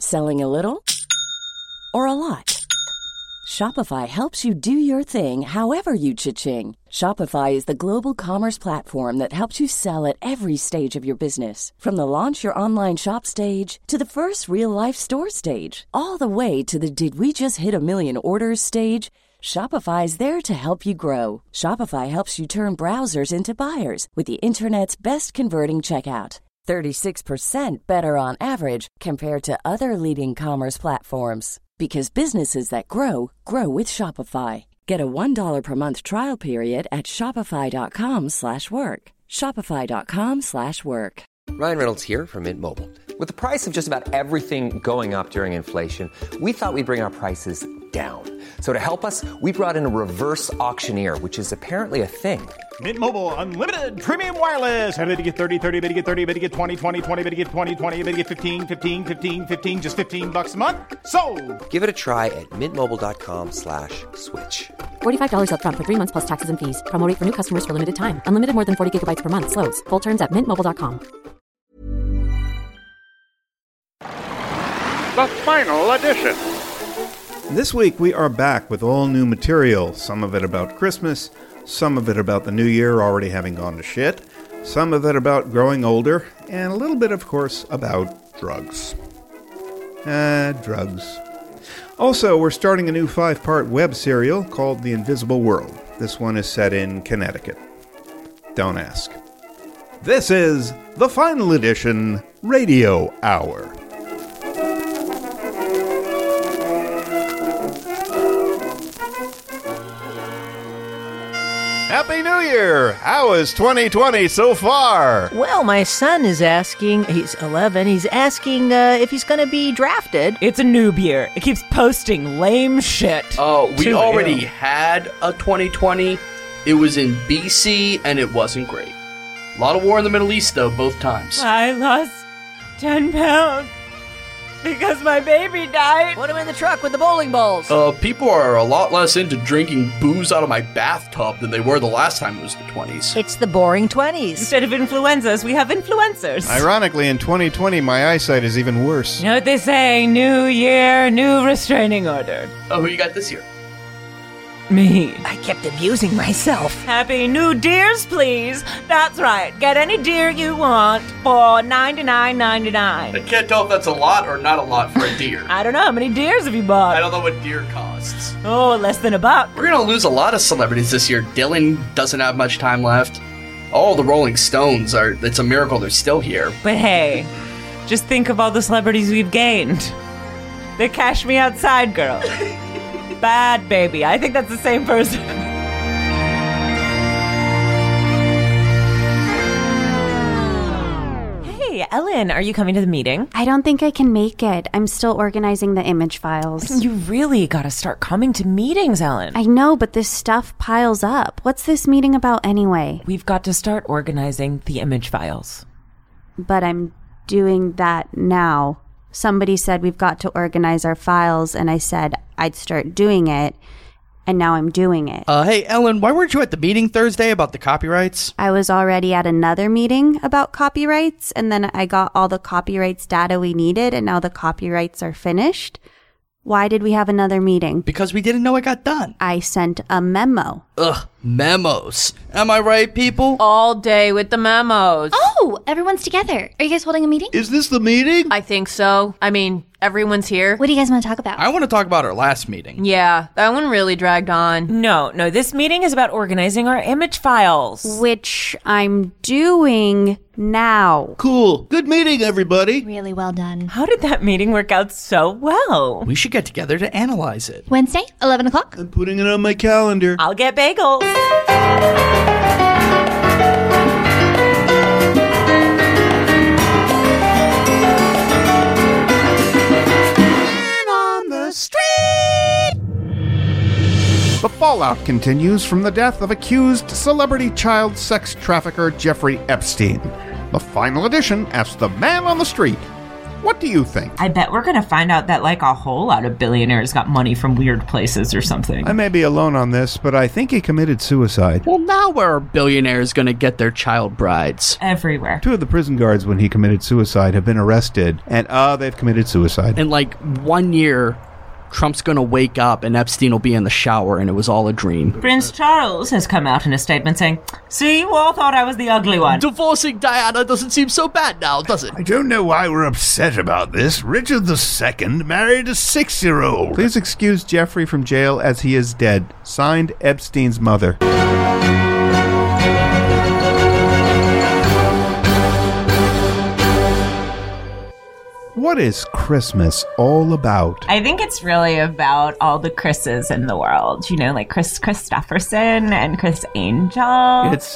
Selling a little or a lot? Shopify helps you do your thing however you cha-ching. Shopify is the global commerce platform that helps you sell at every stage of your business. From the launch your online shop stage to the first real-life store stage, all the way to the did we just hit a million orders stage. Shopify is there to help you grow. Shopify helps you turn browsers into buyers with the internet's best converting checkout. 36% better on average compared to other leading commerce platforms. Because businesses that grow, grow with Shopify. Get a $1 per month trial period at shopify.com/work. Shopify.com/work. Ryan Reynolds here from Mint Mobile. With the price of just about everything going up during inflation, we thought we'd bring our prices down. So to help us, we brought in a reverse auctioneer, which is apparently a thing. Mint Mobile Unlimited Premium Wireless. How to get 30, 30, bit to get 30, bit to get 20, 20, 20, bit to get 20, 20, bit to get 15, 15, 15, 15, just $15 a month? Sold! Give it a try at mintmobile.com/switch. $45 up front for 3 months plus taxes and fees. Promo rate for new customers for limited time. Unlimited more than 40 gigabytes per month. Slows full terms at mintmobile.com. The final edition. This week we are back with all new material, some of it about Christmas, some of it about the new year already having gone to shit, some of it about growing older, and a little bit, of course, about drugs. Drugs. Also, we're starting a new 5-part web serial called The Invisible World. This one is set in Connecticut. Don't ask. This is the Final Edition Radio Hour. Happy New Year! How is 2020 so far? Well, my son is asking, he's 11, he's asking if he's going to be drafted. It's a noob year. It keeps posting lame shit. Oh, we already had a 2020. It was in BC, and it wasn't great. A lot of war in the Middle East, though, both times. I lost 10 pounds because my baby died. Put him in the truck with the bowling balls. People are a lot less into drinking booze out of my bathtub than they were the last time it was the 20s. It's the boring 20s. Instead of influenzas, we have influencers. Ironically, in 2020, my eyesight is even worse. You know what they say? New year, new restraining order. Oh, who you got this year? Me. I kept abusing myself. Happy new deers, please. That's right. Get any deer you want for $99.99. I can't tell if that's a lot or not a lot for a deer. I don't know. How many deers have you bought? I don't know what deer costs. Oh, less than $1. We're going to lose a lot of celebrities this year. Dylan doesn't have much time left. All the Rolling Stones it's a miracle they're still here. But hey, just think of all the celebrities we've gained. The Cash Me Outside girl. Bad Baby. I think that's the same person. Hey, Ellen, are you coming to the meeting? I don't think I can make it. I'm still organizing the image files. You really gotta start coming to meetings, Ellen. I know, but this stuff piles up. What's this meeting about anyway? We've got to start organizing the image files. But I'm doing that now. Somebody said we've got to organize our files, and I said I'd start doing it, and now I'm doing it. Hey, Ellen, why weren't you at the meeting Thursday about the copyrights? I was already at another meeting about copyrights, and then I got all the copyrights data we needed, and now the copyrights are finished. Why did we have another meeting? Because we didn't know it got done. I sent a memo. Ugh, memos. Am I right, people? All day with the memos. Oh, everyone's together. Are you guys holding a meeting? Is this the meeting? I think so. I mean, everyone's here. What do you guys want to talk about? I want to talk about our last meeting. Yeah, that one really dragged on. No, this meeting is about organizing our image files. Which I'm doing now. Cool. Good meeting, everybody. Really well done. How did that meeting work out so well? We should get together to analyze it. Wednesday, 11 o'clock? I'm putting it on my calendar. I'll get bagels. The fallout continues from the death of accused celebrity child sex trafficker Jeffrey Epstein. The Final Edition asks the man on the street, What do you think? I bet we're gonna find out that like a whole lot of billionaires got money from weird places or something. I may be alone on this, but I think he committed suicide. Well, now where are billionaires going to get their child brides? Everywhere. 2 of the prison guards, when he committed suicide, have been arrested, and they've committed suicide. In like 1 year, Trump's going to wake up and Epstein will be in the shower and it was all a dream. Prince Charles has come out in a statement saying, "See, you all thought I was the ugly one." Divorcing Diana doesn't seem so bad now, does it? I don't know why we're upset about this. Richard II married a 6-year-old. Please excuse Jeffrey from jail as he is dead. Signed, Epstein's mother. What is Christmas all about? I think it's really about all the Chris's in the world. You know, like Chris Christopherson and Chris Angel. It's,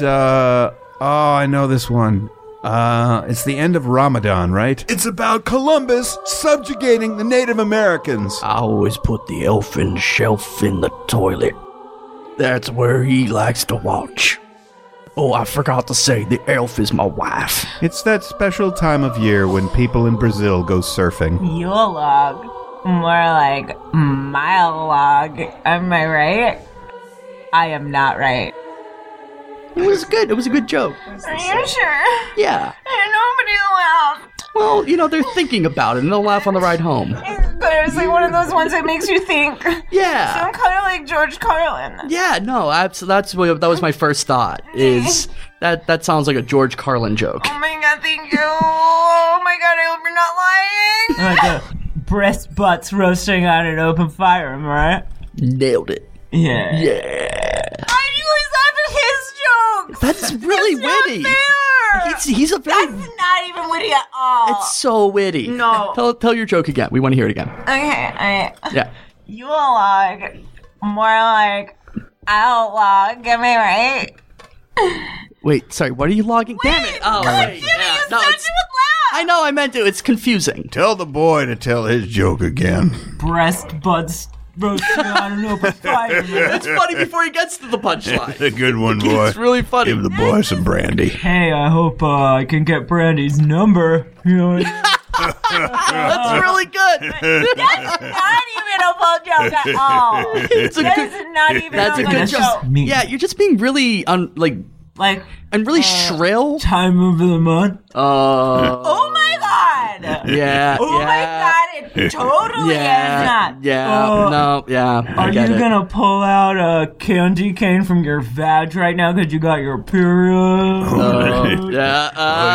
I know this one. It's the end of Ramadan, right? It's about Columbus subjugating the Native Americans. I always put the elfin shelf in the toilet. That's where he likes to watch. Oh, I forgot to say, the elf is my wife. It's that special time of year when people in Brazil go surfing. Yule log. More like mile log. Am I right? I am not right. It was good. It was a good joke. Are you sure? Yeah. Nobody laughed. Well, you know, they're thinking about it and they'll laugh on the ride home. But it's like one of those ones that makes you think. Yeah. So I'm kind of like George Carlin. Yeah, no, that was my first thought, is that sounds like a George Carlin joke. Oh my god, thank you. Oh my god, I hope you're not lying. Like the breast butts roasting on an open fire, am I right? Nailed it. Yeah. Yeah. I always laugh at his jokes. That's really witty. Not fair. He's a very... That's not even witty at all. It's so witty. No. Tell your joke again. We want to hear it again. Okay, Yeah. Yule log. More like outlog, am I right? Wait, sorry, what are you logging? Damn it! Oh, wait. Yeah. No, it's... I know, I meant to. It's confusing. Tell the boy to tell his joke again. Breast buds roasting on an open fire. It's funny before he gets to the punchline. It's a good one, boy. It's really funny. Give the boy some brandy. Hey, I hope I can get Brandy's number. You know what I mean? That's really good. That's not even a full joke at all. It's a That good. is not even That's a good joke. Yeah, you're just being really and really shrill. Time of the month. Oh my god. Yeah. Oh my god, it totally is not. Yeah. No. Yeah. Are you gonna pull out a candy cane from your vag right now because you got your period? Yeah.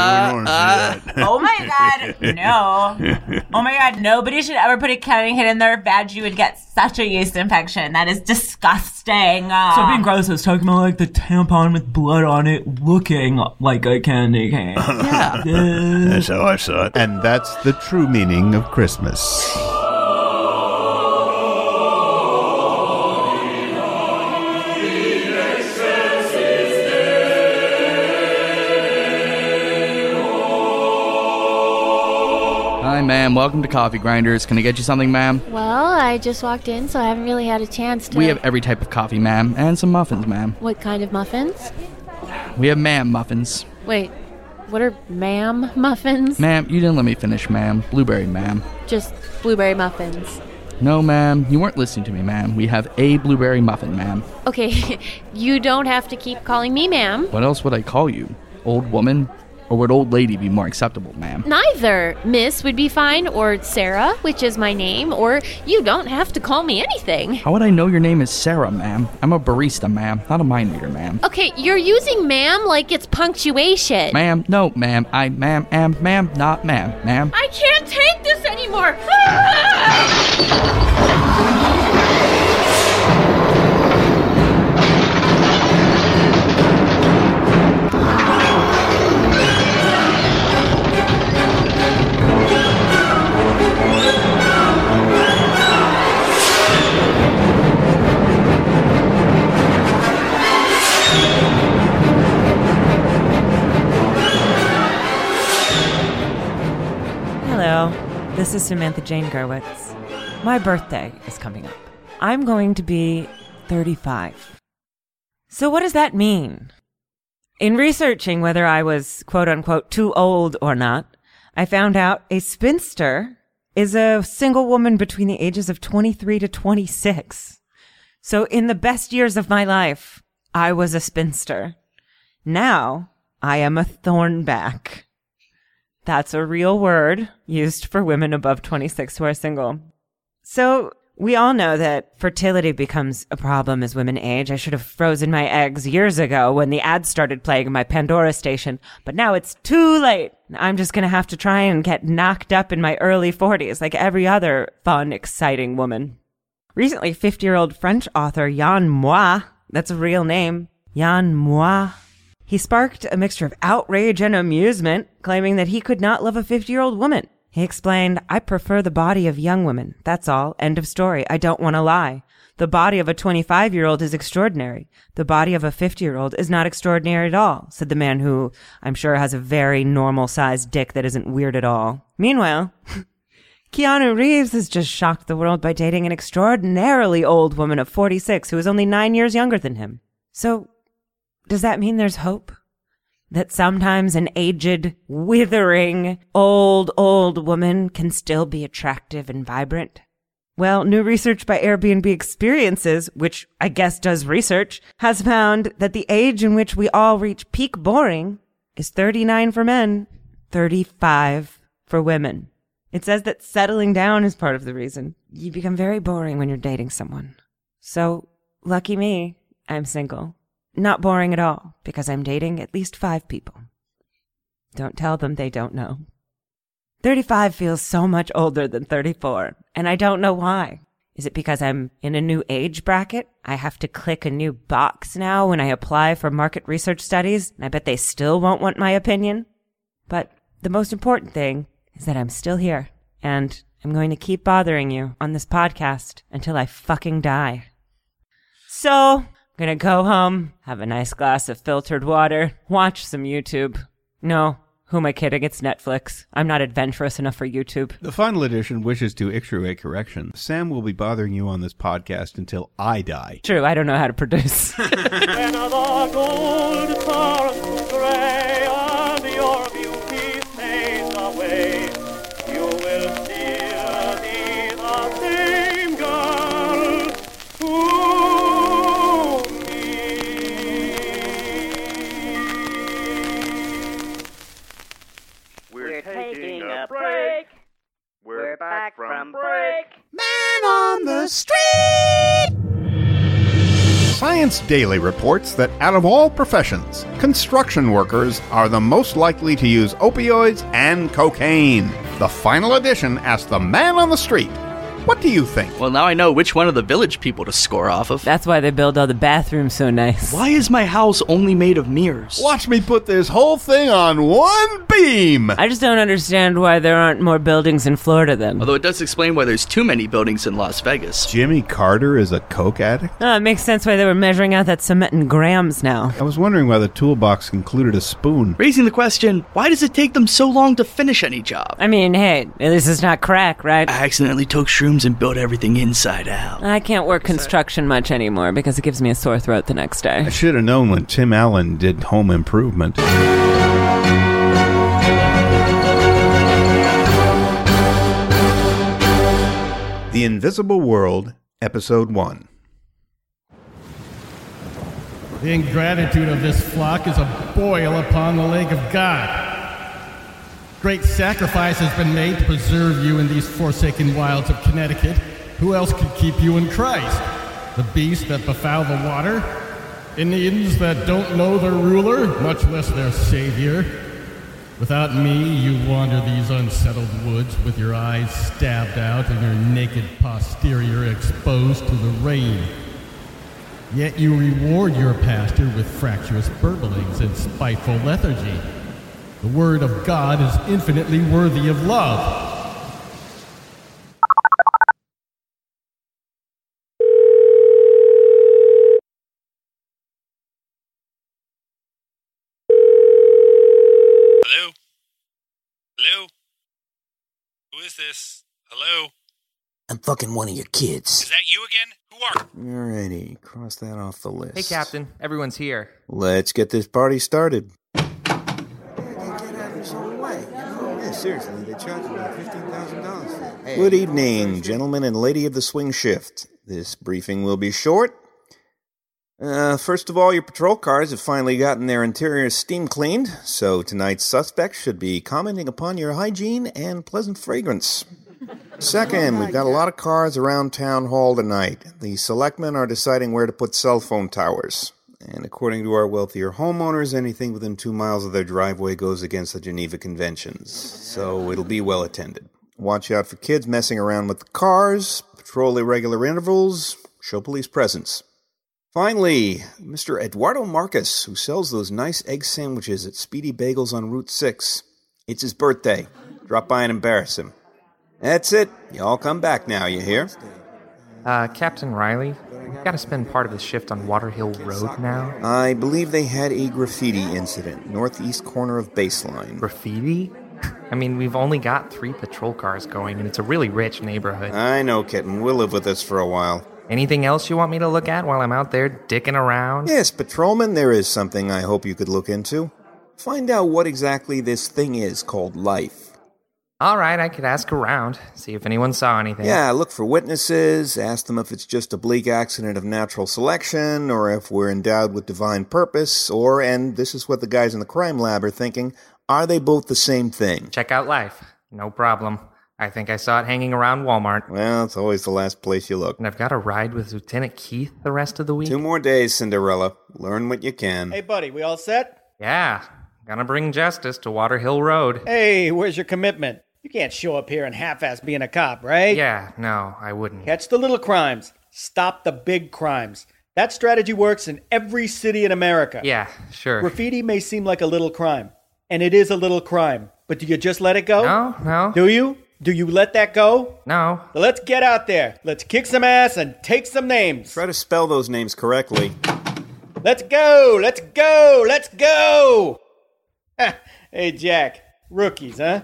Oh my god, no. Oh my god, nobody should ever put a candy cane in their vag. You would get such a yeast infection. That is disgusting. So being gross is talking about like the tampon with blood on it looking like a candy cane. Yeah. That's how I saw it. And that's the true meaning of Christmas. Hi, ma'am. Welcome to Coffee Grinders. Can I get you something, ma'am? Well, I just walked in, so I haven't really had a chance to... We have every type of coffee, ma'am, and some muffins, ma'am. What kind of muffins? We have ma'am muffins. Wait, what are ma'am muffins? Ma'am, you didn't let me finish, ma'am. Blueberry, ma'am. Just blueberry muffins. No, ma'am. You weren't listening to me, ma'am. We have a blueberry muffin, ma'am. Okay, you don't have to keep calling me ma'am. What else would I call you? Old woman? Or would old lady be more acceptable, ma'am? Neither. Miss would be fine, or Sarah, which is my name, or you don't have to call me anything. How would I know your name is Sarah, ma'am? I'm a barista, ma'am, not a mind reader, ma'am. Okay, you're using ma'am like it's punctuation. Ma'am, no, ma'am. I ma'am, am, ma'am, not ma'am, ma'am. I can't take this anymore. Hello, this is Samantha Jane Gerwitz. My birthday is coming up. I'm going to be 35. So what does that mean? In researching whether I was quote-unquote too old or not, I found out a spinster is a single woman between the ages of 23 to 26. So in the best years of my life, I was a spinster. Now I am a thornback. That's a real word used for women above 26 who are single. So we all know that fertility becomes a problem as women age. I should have frozen my eggs years ago when the ads started playing in my Pandora station, but now it's too late. I'm just going to have to try and get knocked up in my early 40s like every other fun, exciting woman. Recently, 50-year-old French author Yann Moix, that's a real name, Yann Moix, he sparked a mixture of outrage and amusement, claiming that he could not love a 50-year-old woman. He explained, I prefer the body of young women. That's all. End of story. I don't want to lie. The body of a 25-year-old is extraordinary. The body of a 50-year-old is not extraordinary at all, said the man who I'm sure has a very normal-sized dick that isn't weird at all. Meanwhile, Keanu Reeves has just shocked the world by dating an extraordinarily old woman of 46 who is only 9 years younger than him. So, does that mean there's hope? That sometimes an aged, withering, old woman can still be attractive and vibrant? Well, new research by Airbnb Experiences, which I guess does research, has found that the age in which we all reach peak boring is 39 for men, 35 for women. It says that settling down is part of the reason. You become very boring when you're dating someone. So, lucky me, I'm single. Not boring at all, because I'm dating at least 5 people. Don't tell them they don't know. 35 feels so much older than 34, and I don't know why. Is it because I'm in a new age bracket? I have to click a new box now when I apply for market research studies, and I bet they still won't want my opinion. But the most important thing is that I'm still here, and I'm going to keep bothering you on this podcast until I fucking die. So, I'm gonna go home, have a nice glass of filtered water, watch some YouTube. No, who am I kidding? It's Netflix. I'm not adventurous enough for YouTube. The final edition wishes to issue a correction. Sam will be bothering you on this podcast until I die. True, I don't know how to produce. We're back from break. Man on the street! Science Daily reports that out of all professions, construction workers are the most likely to use opioids and cocaine. The final edition asked the man on the street, what do you think? Well, now I know which one of the village people to score off of. That's why they build all the bathrooms so nice. Why is my house only made of mirrors? Watch me put this whole thing on one beam! I just don't understand why there aren't more buildings in Florida then. Although it does explain why there's too many buildings in Las Vegas. Jimmy Carter is a coke addict? Oh, it makes sense why they were measuring out that cement in grams now. I was wondering why the toolbox included a spoon. Raising the question, why does it take them so long to finish any job? I mean, hey, at least it's not crack, right? I accidentally took shrooms and built everything inside out. I can't work construction much anymore because it gives me a sore throat the next day. I should have known when Tim Allen did Home Improvement. The Invisible World, Episode 1. The ingratitude of this flock is a boil upon the lake of God. Great sacrifice has been made to preserve you in these forsaken wilds of Connecticut. Who else could keep you in Christ? The beasts that befoul the water? Indians that don't know their ruler, much less their savior? Without me, you wander these unsettled woods with your eyes stabbed out and your naked posterior exposed to the rain. Yet you reward your pastor with fractious burblings and spiteful lethargy. The word of God is infinitely worthy of love. Hello? Hello? Who is this? Hello? I'm fucking one of your kids. Is that you again? Who are you? Alrighty, cross that off the list. Hey, Captain. Everyone's here. Let's get this party started. Yeah, seriously, they charged me $15,000 for it. Good evening, gentlemen and lady of the swing shift. This briefing will be short. First of all, your patrol cars have finally gotten their interiors steam cleaned, so tonight's suspect should be commenting upon your hygiene and pleasant fragrance. Second, we've got a lot of cars around Town Hall tonight. The selectmen are deciding where to put cell phone towers. And according to our wealthier homeowners, anything within 2 miles of their driveway goes against the Geneva Conventions. So it'll be well attended. Watch out for kids messing around with the cars, patrol irregular intervals, show police presence. Finally, Mr. Eduardo Marcus, who sells those nice egg sandwiches at Speedy Bagels on Route 6. It's his birthday. Drop by and embarrass him. That's it. Y'all come back now, you hear? Captain Riley, we've got to spend part of the shift on Water Hill Road now. I believe they had a graffiti incident, northeast corner of Baseline. Graffiti? I mean, we've only got 3 patrol cars going, and it's a really rich neighborhood. I know, Kitten. We'll live with this for a while. Anything else you want me to look at while I'm out there dicking around? Yes, Patrolman, there is something I hope you could look into. Find out what exactly this thing is called life. All right, I could ask around, see if anyone saw anything. Yeah, look for witnesses, ask them if it's just a bleak accident of natural selection, or if we're endowed with divine purpose, or, and this is what the guys in the crime lab are thinking, are they both the same thing? Check out life. No problem. I think I saw it hanging around Walmart. Well, it's always the last place you look. And I've got to ride with Lieutenant Keith the rest of the week. 2 more days, Cinderella. Learn what you can. Hey, buddy, we all set? Yeah. Gonna bring justice to Water Hill Road. Hey, where's your commitment? You can't show up here and half-ass being a cop, right? Yeah, no, I wouldn't. Catch the little crimes. Stop the big crimes. That strategy works in every city in America. Yeah, sure. Graffiti may seem like a little crime. And it is a little crime. But do you just let it go? No. Do you? Do you let that go? No. Well, let's get out there. Let's kick some ass and take some names. Try to spell those names correctly. Let's go! Let's go! Let's go! Hey, Jack. Rookies, huh?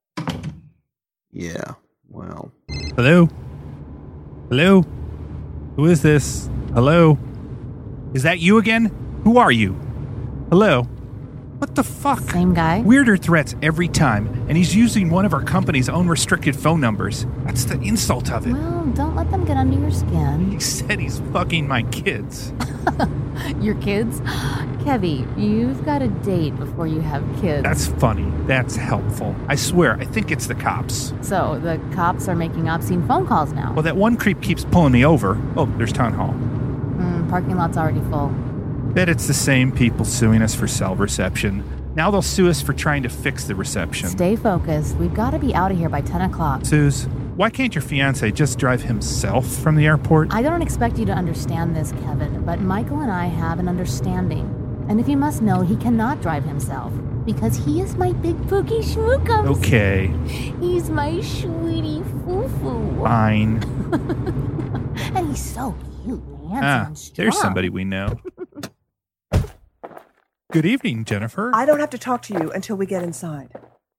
Yeah, well. Hello? Hello? Who is this? Hello? Is that you again? Who are you? Hello? What the fuck? Same guy? Weirder threats every time, and he's using one of our company's own restricted phone numbers. That's the insult of it. Well, don't let them get under your skin. He said he's fucking my kids. Your kids? Kevy, you've got a date before you have kids. That's funny. That's helpful. I swear, I think it's the cops. So, the cops are making obscene phone calls now. Well, that one creep keeps pulling me over. Oh, there's Town Hall. Parking lot's already full. Bet it's the same people suing us for cell reception. Now they'll sue us for trying to fix the reception. Stay focused. We've got to be out of here by 10 o'clock. Suze, why can't your fiancé just drive himself from the airport? I don't expect you to understand this, Kevin, but Michael and I have an understanding. And if you must know, he cannot drive himself. Because he is my big pookie schmookums. Okay. He's my sweetie foo-foo. Fine. And he's so cute, handsome and strong. There's somebody we know. Good evening, Jennifer. I don't have to talk to you until we get inside.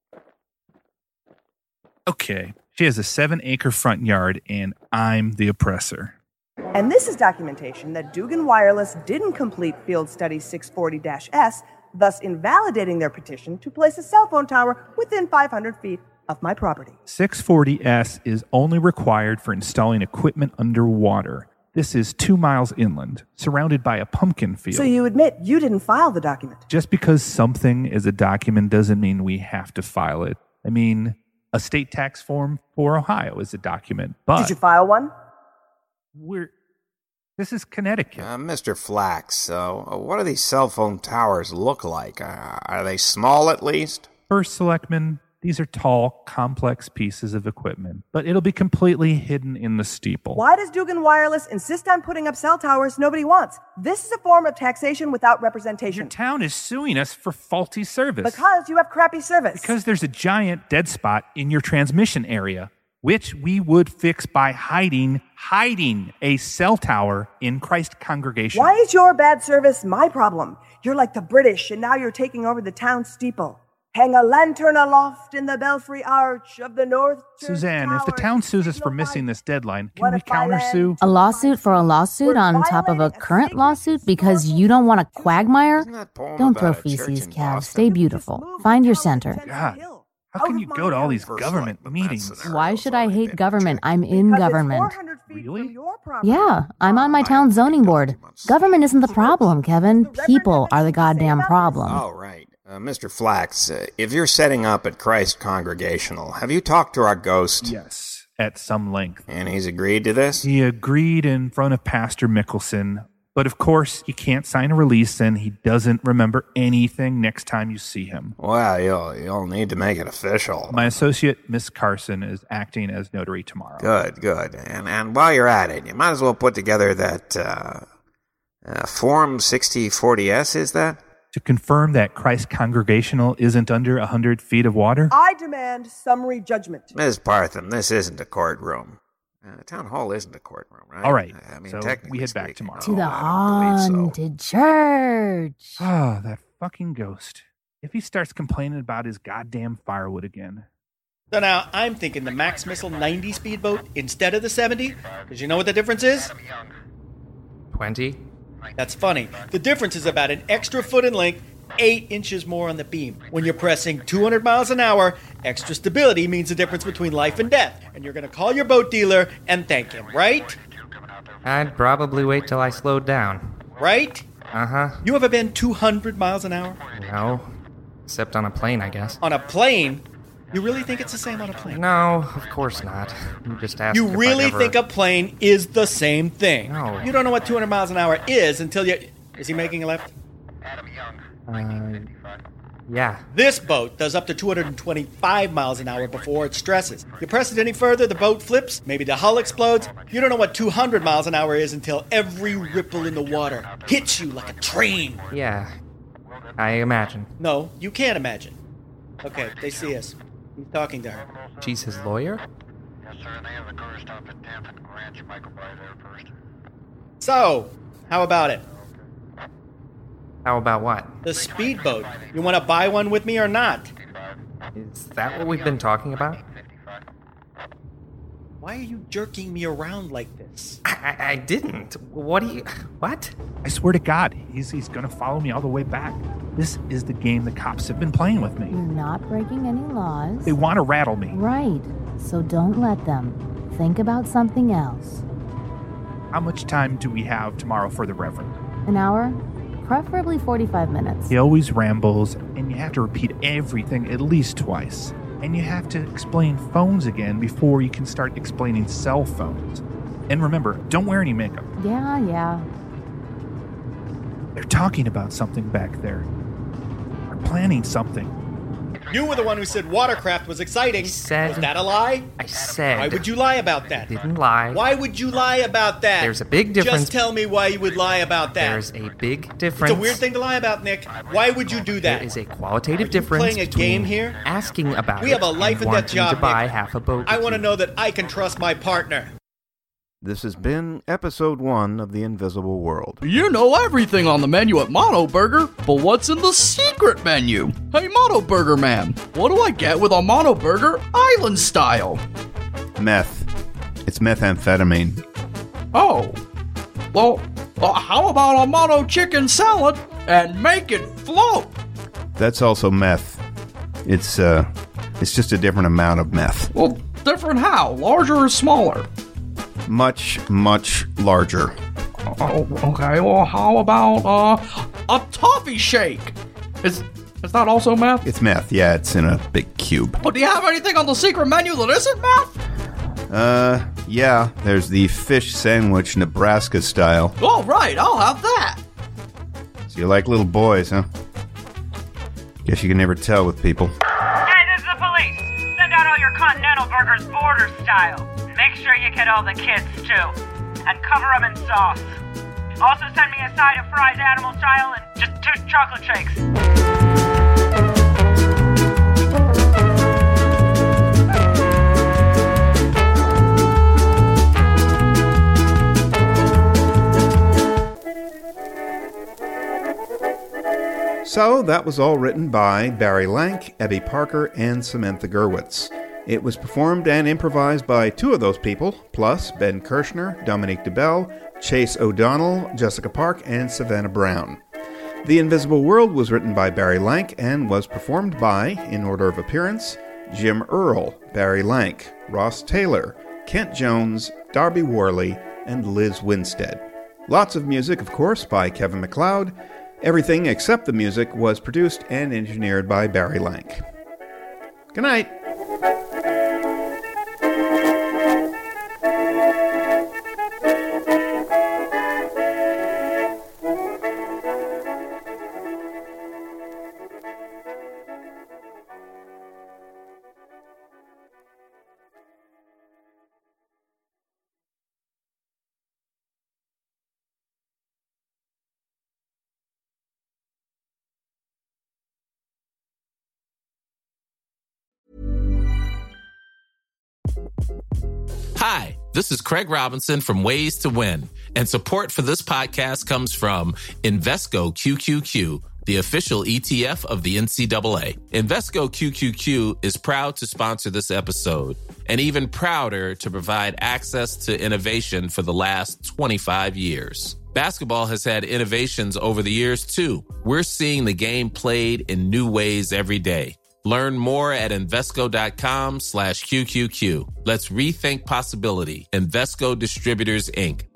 Okay. She has a 7-acre front yard, and I'm the oppressor. And this is documentation that Dugan Wireless didn't complete Field Study 640-S, thus invalidating their petition to place a cell phone tower within 500 feet of my property. 640S is only required for installing equipment underwater. This is 2 miles inland, surrounded by a pumpkin field. So you admit you didn't file the document? Just because something is a document doesn't mean we have to file it. I mean, a state tax form for Ohio is a document, but... Did you file one? This is Connecticut. Mr. Flax, what do these cell phone towers look like? Are they small at least? First, Selectman, these are tall, complex pieces of equipment, but it'll be completely hidden in the steeple. Why does Dugan Wireless insist on putting up cell towers nobody wants? This is a form of taxation without representation. Your town is suing us for faulty service. Because you have crappy service. Because there's a giant dead spot in your transmission area, which we would fix by hiding a cell tower in Christ Congregation. Why is your bad service my problem? You're like the British, and now you're taking over the town steeple. Hang a lantern aloft in the belfry arch of the North Church Suzanne, Tower. if the town sues us for missing this deadline, can we countersue? A lawsuit for a lawsuit on top of a current lawsuit because you don't want a quagmire? Don't throw feces, Cav. Stay beautiful. Find your center. God, How can you go to all these government meetings? Why should I hate government? I'm in government. Really? Yeah, I'm on my town zoning board. Government isn't the problem, Kevin. People are the goddamn problem. Oh, right. Mr. Flax, if you're setting up at Christ Congregational, have you talked to our ghost? Yes, at some length. And he's agreed to this? He agreed in front of Pastor Mickelson. But of course, you can't sign a release and he doesn't remember anything next time you see him. Well, you'll need to make it official. My associate, Miss Carson, is acting as notary tomorrow. Good. And while you're at it, you might as well put together that Form 6040S, is that? To confirm that Christ Congregational isn't under 100 feet of water? I demand summary judgment. Ms. Partham, this isn't a courtroom. Town hall isn't a courtroom, right? All right. I mean, so we head back tomorrow. To the haunted church. Ah, that fucking ghost. If he starts complaining about his goddamn firewood again. So now, I'm thinking the Max Missile 90 speedboat instead of the 70, because you know what the difference is? 20? That's funny. The difference is about an extra foot in length, 8 inches more on the beam. When you're pressing 200 miles an hour, extra stability means the difference between life and death. And you're going to call your boat dealer and thank him, right? I'd probably wait till I slowed down. Right? Uh-huh. You ever been 200 miles an hour? No. Except on a plane, I guess. On a plane? You really think it's the same on a plane? No, of course not. You just asked You if really I'd ever... think a plane is the same thing? No. You don't know what 200 miles an hour is until you... Is he making a left? Yeah. This boat does up to 225 miles an hour before it stresses. You press it any further, the boat flips, maybe the hull explodes. You don't know what 200 miles an hour is until every ripple in the water hits you like a train. Yeah. I imagine. No, you can't imagine. Okay, they see us. He's talking to her. She's his lawyer? So, how about it? How about what? The speedboat. You want to buy one with me or not? Is that what we've been talking about? Why are you jerking me around like this? I didn't. What? I swear to God, he's going to follow me all the way back. This is the game the cops have been playing with me. You're not breaking any laws. They want to rattle me. Right. So don't let them. Think about something else. How much time do we have tomorrow for the Reverend? An hour? Preferably 45 minutes. He always rambles, and you have to repeat everything at least twice. And you have to explain phones again before you can start explaining cell phones. And remember, don't wear any makeup. Yeah. They're talking about something back there. They're planning something. You were the one who said watercraft was exciting. Was that a lie? I said... Why would you lie about that? I didn't lie. Why would you lie about that? There's a big difference. Just tell me why you would lie about that. There's a big difference. It's a weird thing to lie about, Nick. Why would you do that? There is a qualitative difference playing a game here? Asking about we have a life and death job, to buy Nick. half a boat. I want to know that I can trust my partner. This has been episode 1 of The Invisible World. You know everything on the menu at Mono Burger, but what's in the secret menu? Hey, Mono Burger Man, what do I get with a Mono Burger island style? Meth. It's methamphetamine. Oh. Well, how about a Mono chicken salad and make it float? That's also meth. It's just a different amount of meth. Well, different how? Larger or smaller? Much, much larger. Oh, okay. Well, how about a toffee shake? Is that also meth? It's meth, yeah. It's in a big cube. But do you have anything on the secret menu that isn't meth? Yeah. There's the fish sandwich, Nebraska style. Oh, right. I'll have that. So you like little boys, huh? Guess you can never tell with people. Hey, this is the police. Send out all your Continental Burgers border style. Make sure you get all the kids, too. And cover them in sauce. Also send me a side of fries animal style and just 2 chocolate shakes. So, that was all written by Barry Lank, Ebby Parker, and Samantha Gerwitz. It was performed and improvised by 2 of those people, plus Ben Kirshner, Dominique DeBell, Chase O'Donnell, Jessica Park, and Savannah Brown. The Invisible World was written by Barry Lank and was performed by, in order of appearance, Jim Earl, Barry Lank, Ross Taylor, Kent Jones, Darby Worley, and Liz Winstead. Lots of music, of course, by Kevin MacLeod. Everything except the music was produced and engineered by Barry Lank. Good night. Hi, this is Craig Robinson from Ways to Win, and support for this podcast comes from Invesco QQQ, the official ETF of the NCAA. Invesco QQQ is proud to sponsor this episode, and even prouder to provide access to innovation for the last 25 years. Basketball has had innovations over the years, too. We're seeing the game played in new ways every day. Learn more at Invesco.com/QQQ. Let's rethink possibility. Invesco Distributors, Inc.